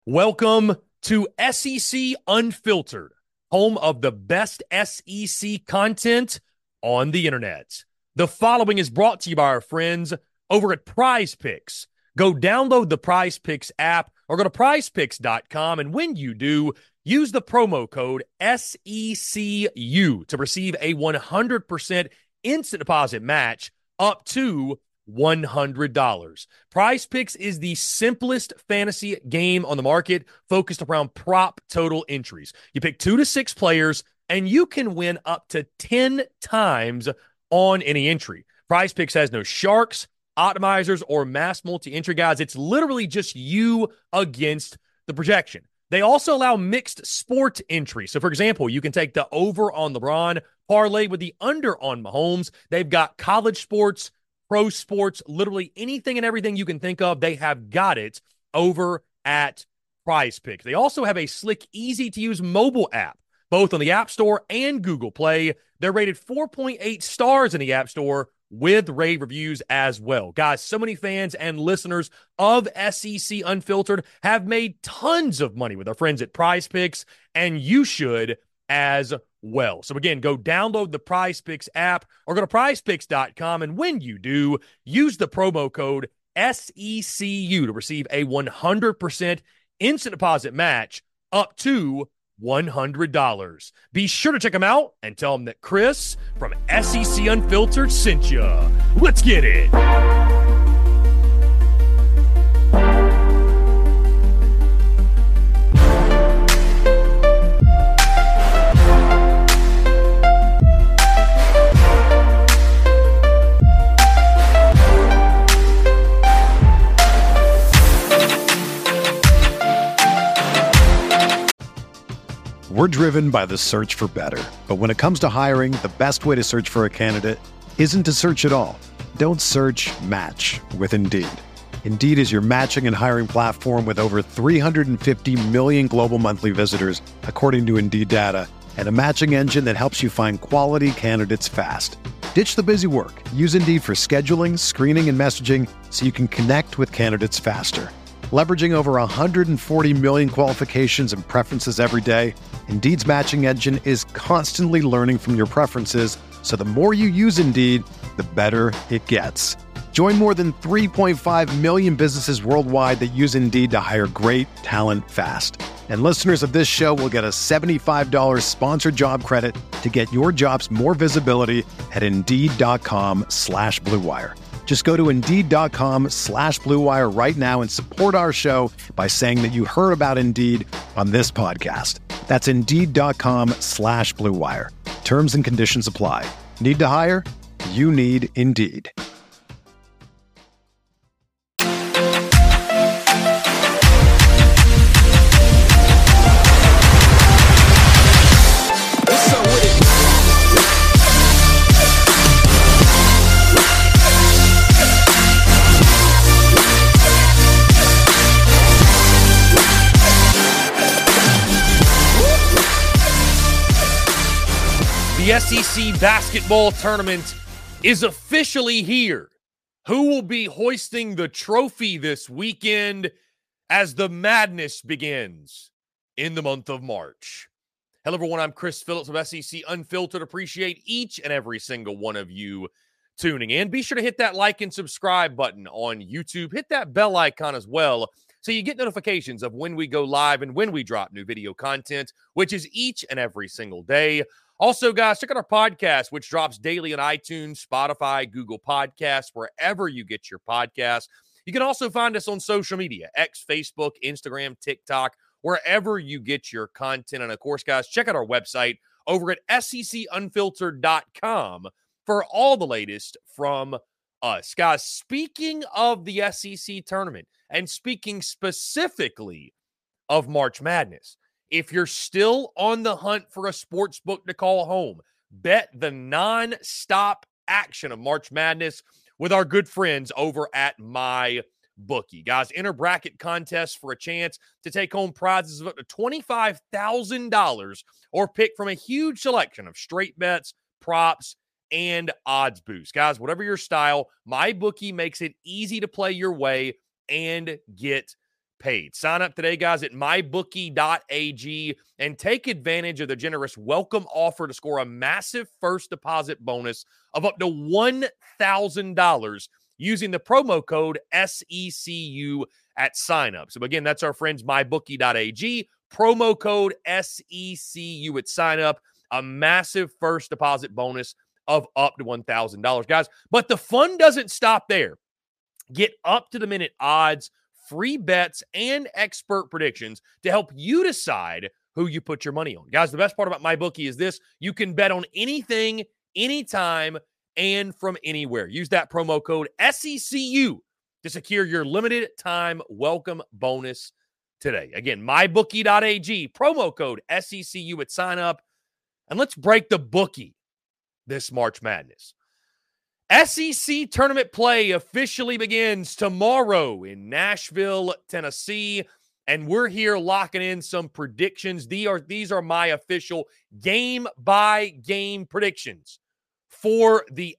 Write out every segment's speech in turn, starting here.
Welcome to SEC Unfiltered, home of the best SEC content on the internet. The following is brought to you by our friends over at Prize Picks. Go download the Prize Picks app or go to prizepicks.com, and when you do, use the promo code SECU to receive a 100% instant deposit match up to $100. Prize Picks is the simplest fantasy game on the market, focused around prop total entries. You pick 2 to 6 players, and you can win up to 10 times on any entry. Prize Picks has no sharks, optimizers, or mass multi-entry guides. It's literally just you against the projection. They also allow mixed sport entry. So, for example, you can take the over on LeBron, parlay with the under on Mahomes. They've got college sports, pro sports, literally anything and everything you can think of, they have got it over at Prize Picks. They also have a slick, easy-to-use mobile app, both on the App Store and Google Play. They're rated 4.8 stars in the App Store with rave reviews as well. Guys, so many fans and listeners of SEC Unfiltered have made tons of money with our friends at Prize Picks, and you should as well. So again, go download the Prize Picks app or go to prizepicks.com, and when you do, use the promo code SECU to receive a 100% instant deposit match up to $100. Be sure to check them out and tell them that Chris from SEC Unfiltered sent you. Let's get it. We're driven by the search for better. But when it comes to hiring, the best way to search for a candidate isn't to search at all. Don't search, match with Indeed. Indeed is your matching and hiring platform with over 350 million global monthly visitors, according to Indeed data, and a matching engine that helps you find quality candidates fast. Ditch the busy work. Use Indeed for scheduling, screening, and messaging so you can connect with candidates faster. Leveraging over 140 million qualifications and preferences every day, Indeed's matching engine is constantly learning from your preferences, so the more you use Indeed, the better it gets. Join more than 3.5 million businesses worldwide that use Indeed to hire great talent fast. And listeners of this show will get a $75 sponsored job credit to get your jobs more visibility at Indeed.com/Blue Wire. Just go to Indeed.com/Blue Wire right now and support our show by saying that you heard about Indeed on this podcast. That's Indeed.com/Blue Wire. Terms and conditions apply. Need to hire? You need Indeed. The SEC basketball tournament is officially here. Who will be hoisting the trophy this weekend as the madness begins in the month of March? Hello, everyone. I'm Chris Phillips of SEC Unfiltered. Appreciate each and every single one of you tuning in. Be sure to hit that like and subscribe button on YouTube. Hit that bell icon as well so you get notifications of when we go live and when we drop new video content, which is each and every single day. Also, guys, check out our podcast, which drops daily on iTunes, Spotify, Google Podcasts, wherever you get your podcasts. You can also find us on social media, X, Facebook, Instagram, TikTok, wherever you get your content. And, of course, guys, check out our website over at secunfiltered.com for all the latest from us. Guys, speaking of the SEC tournament and speaking specifically of March Madness, if you're still on the hunt for a sports book to call home, bet the non-stop action of March Madness with our good friends over at MyBookie. Guys, enter bracket contests for a chance to take home prizes of up to $25,000 or pick from a huge selection of straight bets, props, and odds boosts. Guys, whatever your style, MyBookie makes it easy to play your way and get paid. Sign up today, guys, at mybookie.ag and take advantage of the generous welcome offer to score a massive first deposit bonus of up to $1,000 using the promo code SECU at signup. So again, that's our friends, mybookie.ag, promo code SECU at signup, a massive first deposit bonus of up to $1,000, guys. But the fun doesn't stop there. Get up-to-the-minute odds, free bets, and expert predictions to help you decide who you put your money on. Guys, the best part about MyBookie is this. You can bet on anything, anytime, and from anywhere. Use that promo code SECU to secure your limited time welcome bonus today. Again, mybookie.ag, promo code SECU at sign up. And let's break the bookie this March Madness. SEC tournament play officially begins tomorrow in Nashville, Tennessee, and we're here locking in some predictions. These are my official game-by-game predictions for the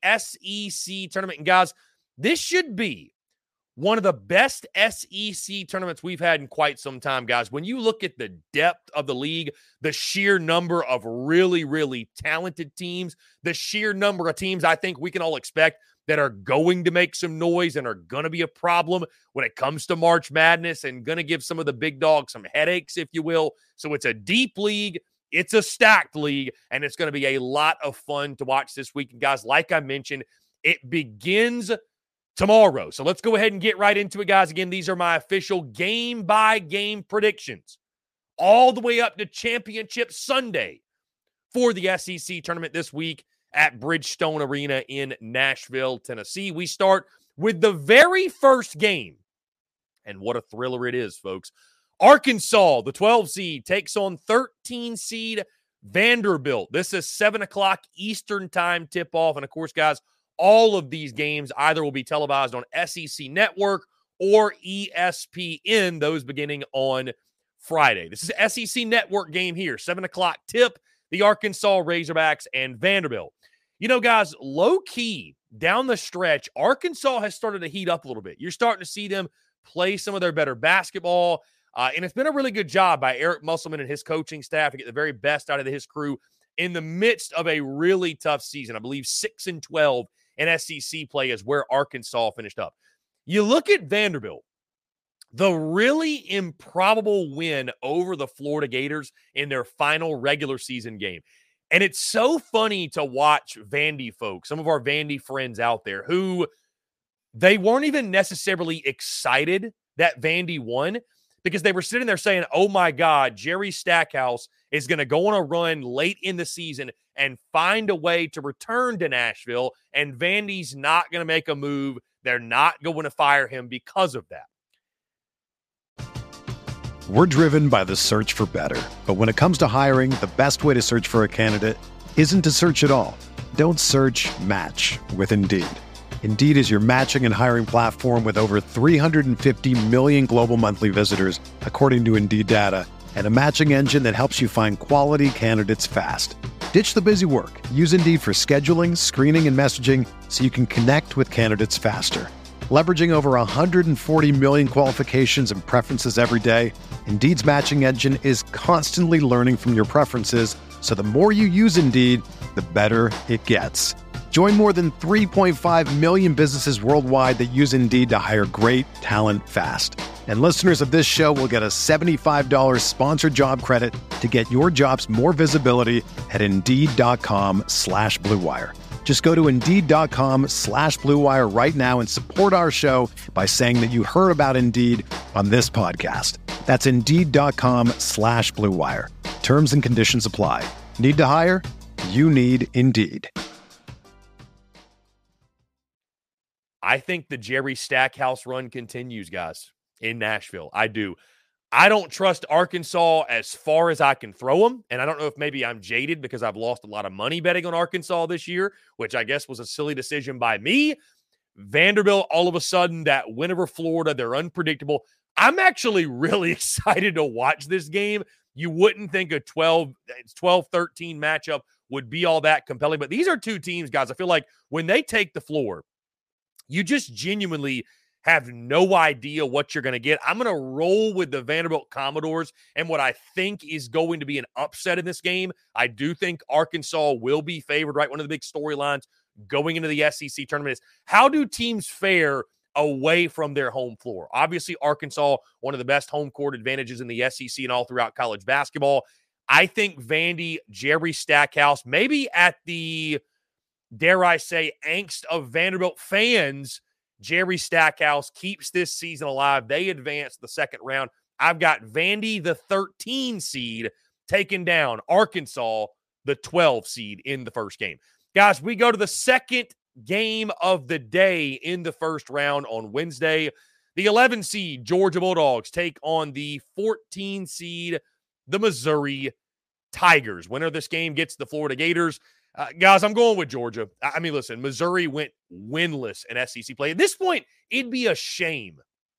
SEC tournament. And guys, this should be one of the best SEC tournaments we've had in quite some time, guys. When you look at the depth of the league, the sheer number of really, really talented teams, the sheer number of teams I think we can all expect that are going to make some noise and are going to be a problem when it comes to March Madness and going to give some of the big dogs some headaches, if you will. So it's a deep league. It's a stacked league, and it's going to be a lot of fun to watch this weekend, guys. Like I mentioned, it begins tomorrow. So let's go ahead and get right into it, guys. Again, these are my official game-by-game predictions all the way up to Championship Sunday for the SEC tournament this week at Bridgestone Arena in Nashville, Tennessee. We start with the very first game, and what a thriller it is, folks. Arkansas, the 12 seed, takes on 13 seed Vanderbilt. This is 7 o'clock Eastern time tip-off, and of course, guys, all of these games either will be televised on SEC Network or ESPN, those beginning on Friday. This is an SEC Network game here, 7 o'clock tip, the Arkansas Razorbacks and Vanderbilt. You know, guys, low-key, down the stretch, Arkansas has started to heat up a little bit. You're starting to see them play some of their better basketball, and it's been a really good job by Eric Musselman and his coaching staff to get the very best out of his crew in the midst of a really tough season. I believe 6-12 in SEC play is where Arkansas finished up. You look at Vanderbilt, the really improbable win over the Florida Gators in their final regular season game. And it's so funny to watch Vandy folks, some of our Vandy friends out there, who they weren't even necessarily excited that Vandy won because they were sitting there saying, oh my God, Jerry Stackhouse is going to go on a run late in the season and find a way to return to Nashville, and Vandy's not going to make a move. They're not going to fire him because of that. We're driven by the search for better. But when it comes to hiring, the best way to search for a candidate isn't to search at all. Don't search, match with Indeed. Indeed is your matching and hiring platform with over 350 million global monthly visitors, according to Indeed data, and a matching engine that helps you find quality candidates fast. Ditch the busy work. Use Indeed for scheduling, screening, and messaging so you can connect with candidates faster. Leveraging over 140 million qualifications and preferences every day, Indeed's matching engine is constantly learning from your preferences, so the more you use Indeed, the better it gets. Join more than 3.5 million businesses worldwide that use Indeed to hire great talent fast. And listeners of this show will get a $75 sponsored job credit to get your jobs more visibility at Indeed.com/Blue Wire. Just go to Indeed.com/Blue Wire right now and support our show by saying that you heard about Indeed on this podcast. That's Indeed.com/Blue Wire. Terms and conditions apply. Need to hire? You need Indeed. I think the Jerry Stackhouse run continues, guys, in Nashville. I do. I don't trust Arkansas as far as I can throw them, and I don't know if maybe I'm jaded because I've lost a lot of money betting on Arkansas this year, which I guess was a silly decision by me. Vanderbilt, all of a sudden, that win over Florida, they're unpredictable. I'm actually really excited to watch this game. You wouldn't think a 12-13 matchup would be all that compelling, but these are two teams, guys, I feel like when they take the floor, you just genuinely have no idea what you're going to get. I'm going to roll with the Vanderbilt Commodores and what I think is going to be an upset in this game. I do think Arkansas will be favored, right? One of the big storylines going into the SEC tournament is how do teams fare away from their home floor? Obviously, Arkansas, one of the best home court advantages in the SEC and all throughout college basketball. I think Vandy, Jerry Stackhouse, maybe at the, dare I say, angst of Vanderbilt fans, Jerry Stackhouse keeps this season alive. They advance the second round. I've got Vandy, the 13 seed, taking down Arkansas, the 12 seed in the first game. Guys, we go to the second game of the day in the first round on Wednesday. The 11 seed Georgia Bulldogs take on the 14 seed, the Missouri Tigers. Winner of this game gets the Florida Gators. Guys, I'm going with Georgia. I mean, listen, Missouri went winless in SEC play. At this point, it'd be a shame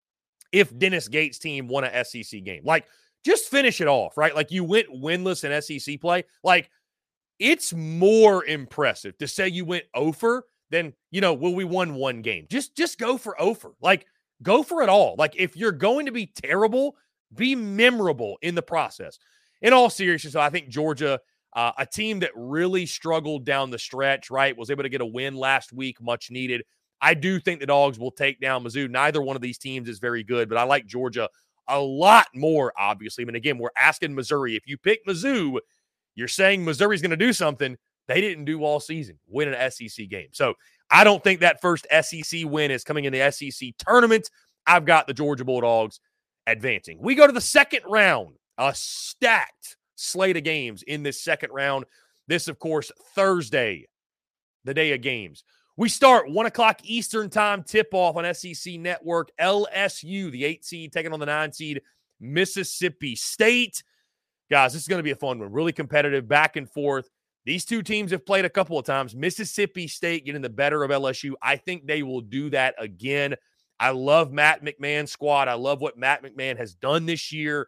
if Dennis Gates' team won a SEC game. Like, just finish it off, right? Like, you went winless in SEC play. Like, it's more impressive to say you went over than, we won one game. Just go for over. Like, go for it all. Like, if you're going to be terrible, be memorable in the process. In all seriousness, I think Georgia, a team that really struggled down the stretch, right, was able to get a win last week, much needed. I do think the Dogs will take down Mizzou. Neither one of these teams is very good, but I like Georgia a lot more, obviously. I mean, again, we're asking Missouri. If you pick Mizzou, you're saying Missouri's going to do something they didn't do all season, win an SEC game. So I don't think that first SEC win is coming in the SEC tournament. I've got the Georgia Bulldogs advancing. We go to the second round, a stacked slate of games in this second round. This, of course, Thursday, the day of games. We start 1 o'clock Eastern time tip-off on SEC Network. LSU, the 8 seed, taking on the 9 seed, Mississippi State. Guys, this is going to be a fun one. Really competitive, back and forth. These two teams have played a couple of times. Mississippi State getting the better of LSU. I think they will do that again. I love Matt McMahon's squad. I love what Matt McMahon has done this year.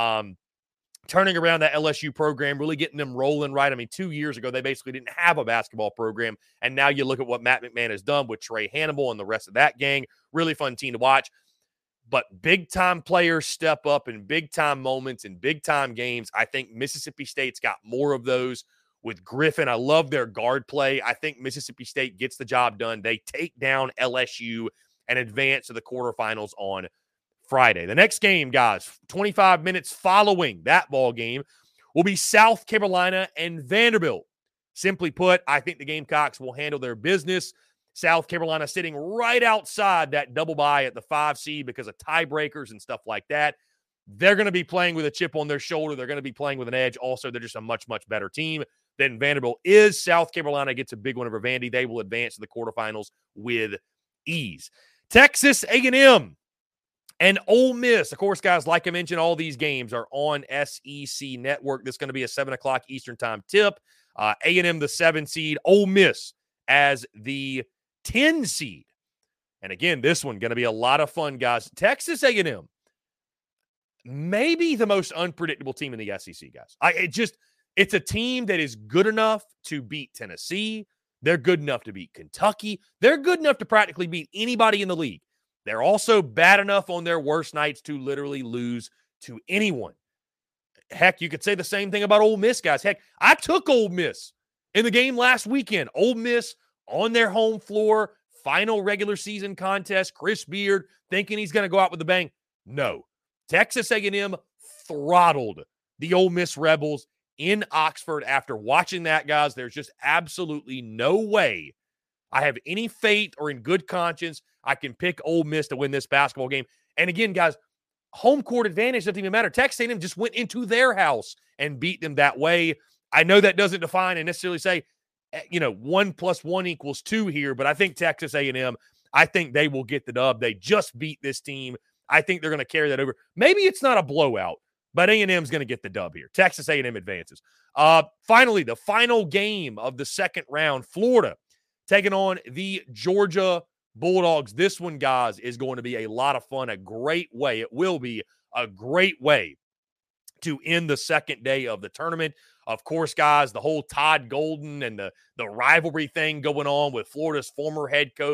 Turning around that LSU program, really getting them rolling right. I mean, 2 years ago, they basically didn't have a basketball program. And now you look at what Matt McMahon has done with Trey Hannibal and the rest of that gang. Really fun team to watch. But big-time players step up in big-time moments in big-time games. I think Mississippi State's got more of those with Griffin. I love their guard play. I think Mississippi State gets the job done. They take down LSU and advance to the quarterfinals on Friday. The next game, guys, 25 minutes following that ball game, will be South Carolina and Vanderbilt. Simply put, I think the Gamecocks will handle their business. South Carolina sitting right outside that double bye at the 5 seed because of tiebreakers and stuff like that. They're going to be playing with a chip on their shoulder. They're going to be playing with an edge. Also, they're just a much, much better team than Vanderbilt is. South Carolina gets a big one over Vandy. They will advance to the quarterfinals with ease. Texas A&M and Ole Miss. Of course, guys, like I mentioned, all these games are on SEC Network. This is going to be a 7 o'clock Eastern time tip. A&M, the 7 seed. Ole Miss as the 10 seed. And again, this one going to be a lot of fun, guys. Texas A&M, maybe the most unpredictable team in the SEC, guys. It's a team that is good enough to beat Tennessee. They're good enough to beat Kentucky. They're good enough to practically beat anybody in the league. They're also bad enough on their worst nights to literally lose to anyone. Heck, you could say the same thing about Ole Miss, guys. Heck, I took Ole Miss in the game last weekend. Ole Miss on their home floor, final regular season contest, Chris Beard thinking he's going to go out with a bang. No. Texas A&M throttled the Ole Miss Rebels in Oxford. After watching that, guys, there's just absolutely no way I have any faith or in good conscience I can pick Ole Miss to win this basketball game. And again, guys, home court advantage doesn't even matter. Texas A&M just went into their house and beat them that way. I know that doesn't define and necessarily say, 1 + 1 = 2 here, but I think Texas A&M, I think they will get the dub. They just beat this team. I think they're going to carry that over. Maybe it's not a blowout, but A&M is going to get the dub here. Texas A&M advances. Finally, the final game of the second round, Florida taking on the Georgia Bulldogs. This one, guys, is going to be a lot of fun, a great way. It will be a great way to end the second day of the tournament. Of course, guys, the whole Todd Golden and the rivalry thing going on with Florida's former head coach,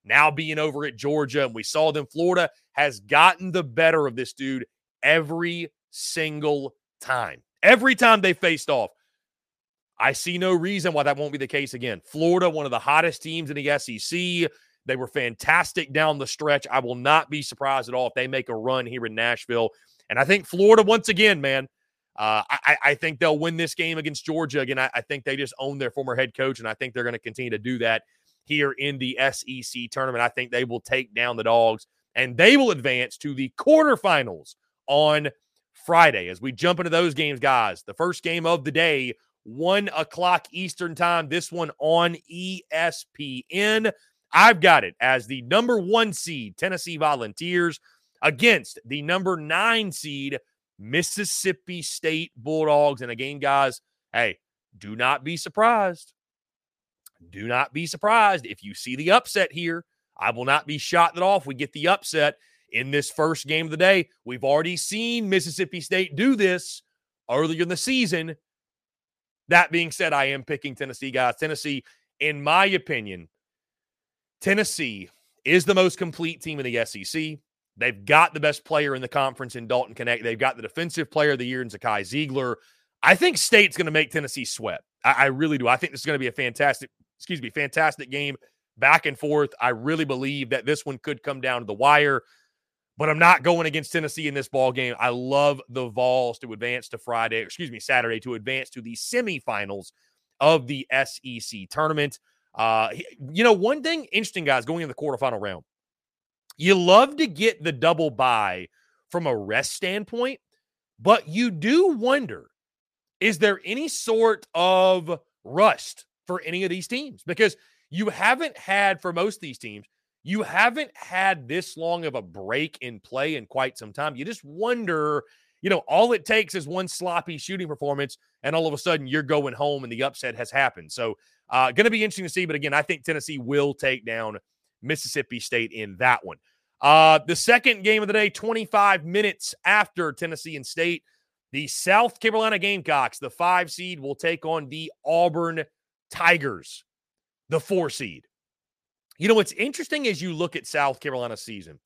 now being over at Georgia, and we saw them. Florida has gotten the better of this dude every single time. Every time they faced off. I see no reason why that won't be the case again. Florida, one of the hottest teams in the SEC. They were fantastic down the stretch. I will not be surprised at all if they make a run here in Nashville. And I think Florida, once again, man, I think they'll win this game against Georgia. Again, I think they just own their former head coach, and I think they're going to continue to do that here in the SEC tournament. I think they will take down the Dogs, and they will advance to the quarterfinals on Friday. As we jump into those games, guys, the first game of the day, 1 o'clock Eastern time, this one on ESPN. I've got it as the number 1 seed, Tennessee Volunteers, against the number 9 seed, Mississippi State Bulldogs. And again, guys, hey, do not be surprised. Do not be surprised if you see the upset here. I will not be shocked at all if we get the upset in this first game of the day. We've already seen Mississippi State do this earlier in the season. That being said, I am picking Tennessee, guys. Tennessee, in my opinion, Tennessee is the most complete team in the SEC. They've got the best player in the conference in Dalton Knecht. They've got the defensive player of the year in Zakai Ziegler. I think State's going to make Tennessee sweat. I really do. I think this is going to be a fantastic game, back and forth. I really believe that this one could come down to the wire, but I'm not going against Tennessee in this ball game. I love the Vols to advance to Saturday to advance to the semifinals of the SEC tournament. One thing interesting, guys, going in the quarterfinal round, you love to get the double bye from a rest standpoint, but you do wonder, is there any sort of rust for any of these teams? Because you haven't had, for most of these teams, you haven't had this long of a break in play in quite some time. You just wonder, all it takes is one sloppy shooting performance, and all of a sudden you're going home and the upset has happened. So going to be interesting to see. But again, I think Tennessee will take down Mississippi State in that one. The second game of the day, 25 minutes after Tennessee and State, the South Carolina Gamecocks, the 5 seed, will take on the Auburn Tigers, the 4 seed. What's interesting as you look at South Carolina's season,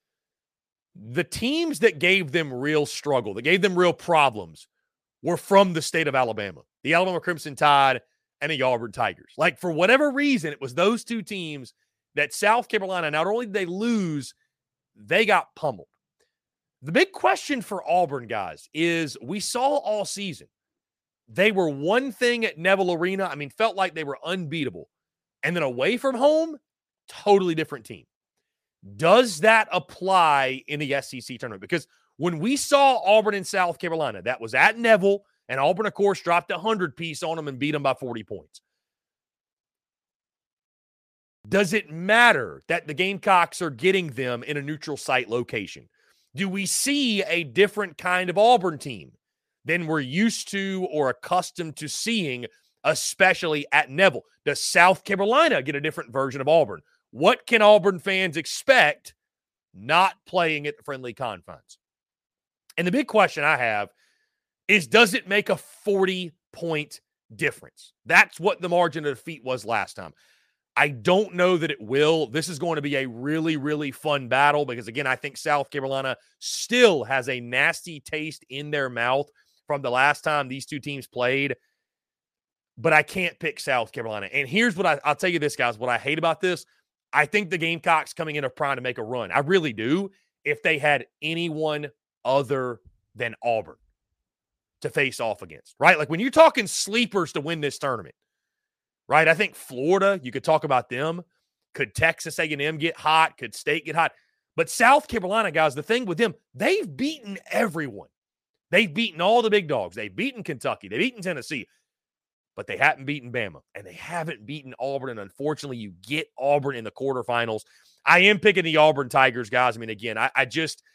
the teams that gave them real struggle, that gave them real problems, were from the state of Alabama, the Alabama Crimson Tide and the Auburn Tigers. Like, for whatever reason, it was those 2 teams that South Carolina, not only did they lose, they got pummeled. The big question for Auburn, guys, is we saw all season, they were one thing at Neville Arena. Felt like they were unbeatable. And then away from home, totally different team. Does that apply in the SEC tournament? Because when we saw Auburn in South Carolina, that was at Neville, and Auburn, of course, dropped a 100-piece on them and beat them by 40 points. Does it matter that the Gamecocks are getting them in a neutral site location? Do we see a different kind of Auburn team than we're used to or accustomed to seeing, especially at Neville? Does South Carolina get a different version of Auburn? What can Auburn fans expect not playing at the friendly confines? And the big question I have is, does it make a 40-point difference? That's what the margin of defeat was last time. I don't know that it will. This is going to be a really, really fun battle because, again, I think South Carolina still has a nasty taste in their mouth from the last time these 2 teams played. But I can't pick South Carolina. And here's what I'll tell you this, guys, what I hate about this. I think the Gamecocks coming in are primed to make a run. I really do, if they had anyone other than Auburn to face off against, right? Like, when you're talking sleepers to win this tournament, right? I think Florida, you could talk about them. Could Texas A&M get hot? Could State get hot? But South Carolina, guys, the thing with them, they've beaten everyone. They've beaten all the big dogs. They've beaten Kentucky. They've beaten Tennessee. But they haven't beaten Bama. And they haven't beaten Auburn. And unfortunately, you get Auburn in the quarterfinals. I am picking the Auburn Tigers, guys. Again, I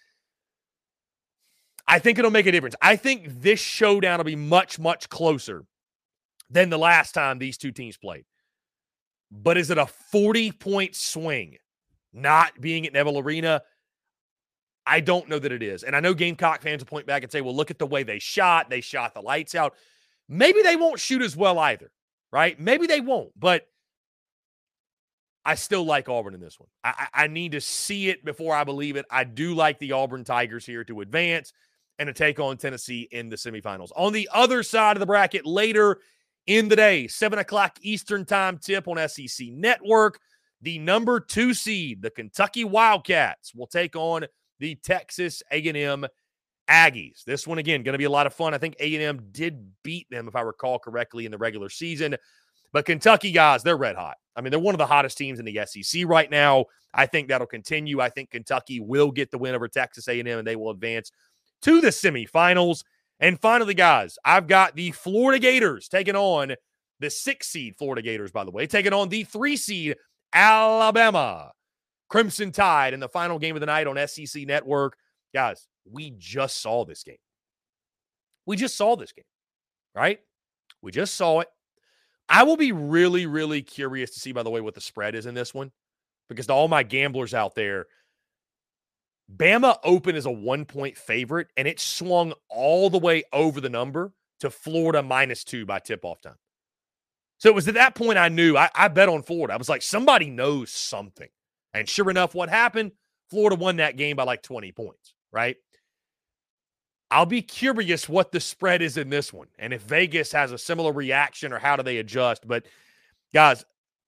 think it'll make a difference. I think this showdown will be much, much closer than the last time these 2 teams played. But is it a 40-point swing not being at Neville Arena? I don't know that it is. And I know Gamecock fans will point back and say, well, look at the way they shot. They shot the lights out. Maybe they won't shoot as well either, right? Maybe they won't. But I still like Auburn in this one. I need to see it before I believe it. I do like the Auburn Tigers here to advance and to take on Tennessee in the semifinals. On the other side of the bracket, later in the day, 7 o'clock Eastern time tip on SEC Network, the number 2 seed, the Kentucky Wildcats, will take on the Texas A&M Aggies. This one, again, going to be a lot of fun. I think A&M did beat them, if I recall correctly, in the regular season. But Kentucky, guys, they're red hot. I mean, they're one of the hottest teams in the SEC right now. I think that'll continue. I think Kentucky will get the win over Texas A&M, and they will advance to the semifinals. And finally, guys, I've got the Florida Gators taking on the 6 seed Florida Gators, by the way, taking on the 3 seed Alabama Crimson Tide in the final game of the night on SEC Network. Guys, we just saw this game. We just saw this game, right? We just saw it. I will be really, really curious to see, by the way, what the spread is in this one, because to all my gamblers out there, Bama opened as a 1-point favorite, and it swung all the way over the number to Florida -2 by tip-off time. So it was at that point I knew. I bet on Florida. I was like, somebody knows something. And sure enough, what happened? Florida won that game by like 20 points, right? I'll be curious what the spread is in this one, and if Vegas has a similar reaction or how do they adjust. But, guys,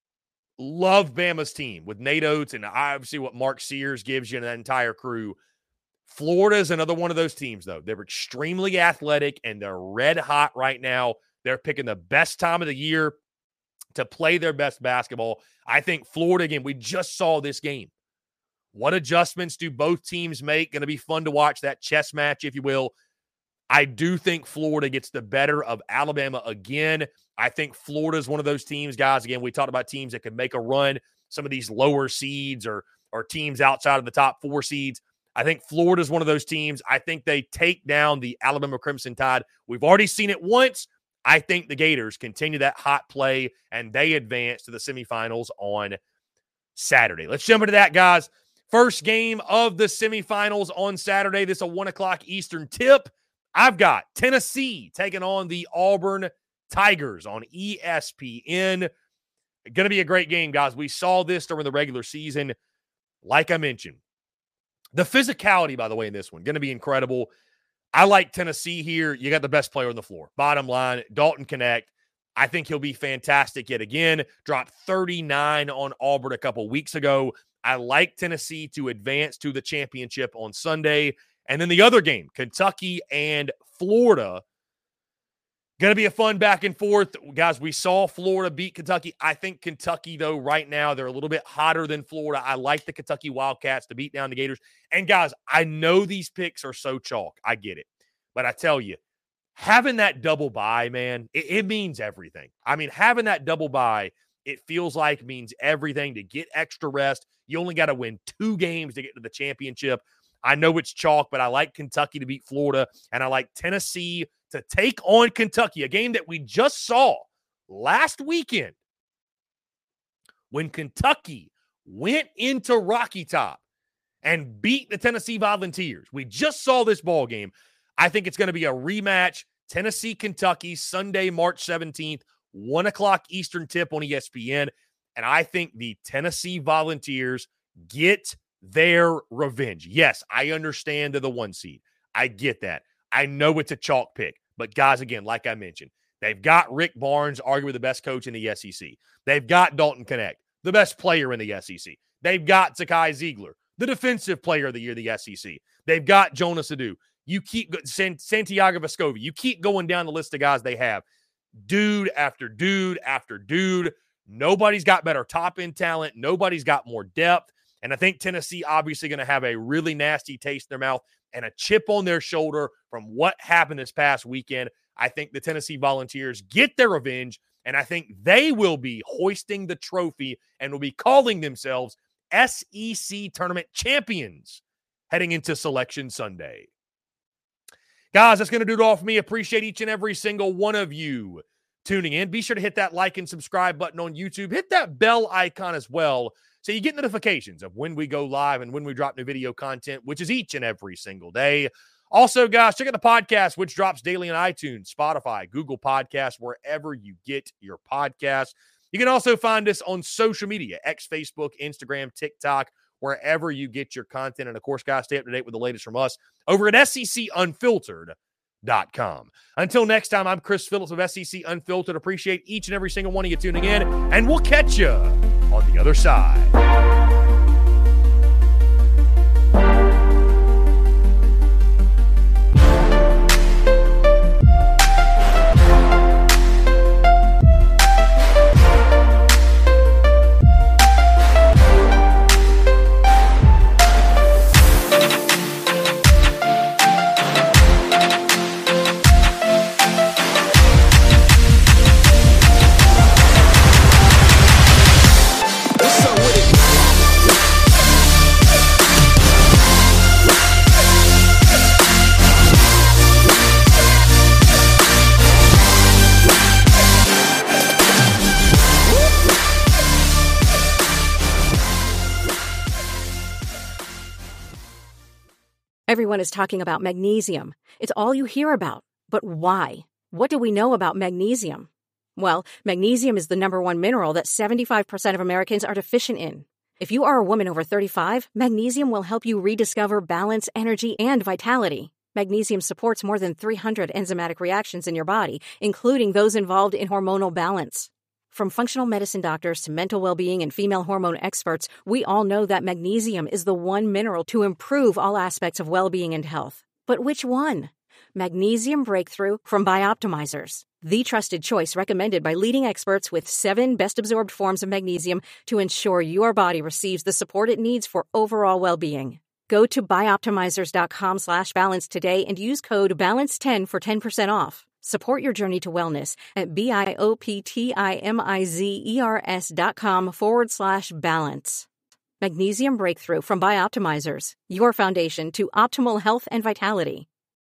love Bama's team with Nate Oates and obviously what Mark Sears gives you and that entire crew. Florida is another one of those teams, though. They're extremely athletic, and they're red hot right now. They're picking the best time of the year to play their best basketball. I think Florida, again, we just saw this game. What adjustments do both teams make? Going to be fun to watch that chess match, if you will. I do think Florida gets the better of Alabama again. I think Florida is one of those teams, guys. Again, we talked about teams that could make a run, some of these lower seeds or teams outside of the top 4 seeds. I think Florida is one of those teams. I think they take down the Alabama Crimson Tide. We've already seen it once. I think the Gators continue that hot play, and they advance to the semifinals on Saturday. Let's jump into that, guys. First game of the semifinals on Saturday. This is a 1 o'clock Eastern tip. I've got Tennessee taking on the Auburn Tigers on ESPN. Going to be a great game, guys. We saw this during the regular season. Like I mentioned, the physicality, by the way, in this one, going to be incredible. I like Tennessee here. You got the best player on the floor. Bottom line, Dalton Knecht. I think he'll be fantastic yet again. Dropped 39 on Auburn a couple weeks ago. I like Tennessee to advance to the championship on Sunday. And then the other game, Kentucky and Florida. Going to be a fun back and forth. Guys, we saw Florida beat Kentucky. I think Kentucky, though, right now, they're a little bit hotter than Florida. I like the Kentucky Wildcats to beat down the Gators. And, guys, I know these picks are so chalk. I get it. But I tell you, having that double bye, man, it means everything. I mean, having that double bye, it feels like means everything to get extra rest. You only got to win 2 games to get to the championship. I know it's chalk, but I like Kentucky to beat Florida, and I like Tennessee to take on Kentucky, a game that we just saw last weekend when Kentucky went into Rocky Top and beat the Tennessee Volunteers. We just saw this ball game. I think it's going to be a rematch. Tennessee-Kentucky, Sunday, March 17th, 1 o'clock Eastern tip on ESPN. And I think the Tennessee Volunteers get their revenge. Yes, I understand they're the 1 seed. I get that. I know it's a chalk pick. But guys, again, like I mentioned, they've got Rick Barnes, arguably the best coach in the SEC. They've got Dalton Knecht, the best player in the SEC. They've got Zakai Ziegler, the defensive player of the year, the SEC. They've got Jonas Adu. You keep Santiago Vescovi. You keep going down the list of guys they have. Dude after dude after dude. Nobody's got better top-end talent. Nobody's got more depth. And I think Tennessee obviously going to have a really nasty taste in their mouth and a chip on their shoulder from what happened this past weekend. I think the Tennessee Volunteers get their revenge, and I think they will be hoisting the trophy and will be calling themselves SEC tournament champions heading into Selection Sunday. Guys, that's going to do it all for me. Appreciate each and every single one of you tuning in. Be sure to hit that like and subscribe button on YouTube. Hit that bell icon as well, so you get notifications of when we go live and when we drop new video content, which is each and every single day. Also, guys, check out the podcast, which drops daily on iTunes, Spotify, Google Podcasts, wherever you get your podcasts. You can also find us on social media, X, Facebook, Instagram, TikTok, wherever you get your content. And of course, guys, stay up to date with the latest from us over at SECUnfiltered.com. Until next time, I'm Chris Phillips of SEC Unfiltered. Appreciate each and every single one of you tuning in, and we'll catch you on the other side. Everyone is talking about magnesium. It's all you hear about. But why? What do we know about magnesium? Well, magnesium is the number one mineral that 75% of Americans are deficient in. If you are a woman over 35, magnesium will help you rediscover balance, energy, and vitality. Magnesium supports more than 300 enzymatic reactions in your body, including those involved in hormonal balance. From functional medicine doctors to mental well-being and female hormone experts, we all know that magnesium is the one mineral to improve all aspects of well-being and health. But which one? Magnesium Breakthrough from Bioptimizers, the trusted choice recommended by leading experts with 7 best-absorbed forms of magnesium to ensure your body receives the support it needs for overall well-being. Go to bioptimizers.com/balance today and use code BALANCE10 for 10% off. Support your journey to wellness at bioptimizers.com/balance. Magnesium Breakthrough from Bioptimizers, your foundation to optimal health and vitality.